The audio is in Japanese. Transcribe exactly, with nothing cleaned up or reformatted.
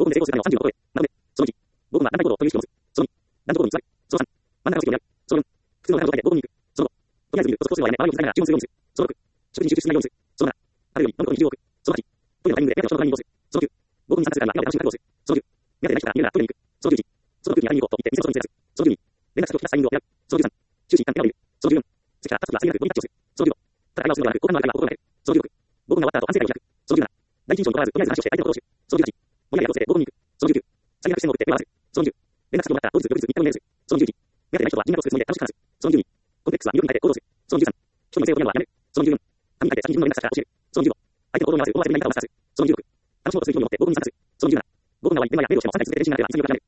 分で成功するためのさんじゅうのことで、なので、そのいち、ごふんは団体行動という式を持つ。そのに、団長行動に座る。そのさん、真ん中の式をやる。そのよん、複数の中の状態でごふんに行く。そのご、とりあえず見る、予測するのはやめ、周りを見せながら注文するようにする。そのろく、食事に集中しないようにする。そのなな、あるより飲むことに重要を置く。そのはち、トイレのタイミングで目と人のタイミングをする。そのきゅう、ごふんに参加するから手を楽しく活動する。そのじゅう、目当てでない人から見るならトイレに行く。そのじゅういち、その空気にタイミングをと言って店の外に連れ出す。そのじゅうに、連絡先を聞き出すタイミングを選ぶ。そのじゅうさん、終始一旦笑顔でいる。そのじゅうよん、席からタスクが過ぎなくボディタッチをする。そのじゅうご、ただ会話をするのではなく、交換の間から心がける。そのじゅうろく、ごふんが終わった後反省会を開く。そのじゅうなな、大緊張にとらわずとりあえず話をして相手のことを知る。そのじゅうはち、もやりやとせてごふんに行く。そのじゅうきゅう、さりげなく視線を送って手を合わせる。そのじゅう、連絡先をもらった後日翌日みっかめにメールする。そのじゅういち、目当てでない人とは人脈をするつもりで楽しく話す。そのじゅうに、コンテクストは魅力に変えて行動する。そのじゅうさん、一人の性を取るのはやめる。そのじゅうよん、紙に書いて先に自分の連絡先から教える。そのじゅうご、相手の行動に合わせるどう相手に何かを話す。そのじゅうろく、楽しもうとする人によってごふんに参加する。そのじゅうなな、ごふんが終わり電話やメールをしてもさんかい続けて返信がなければ潔く諦める。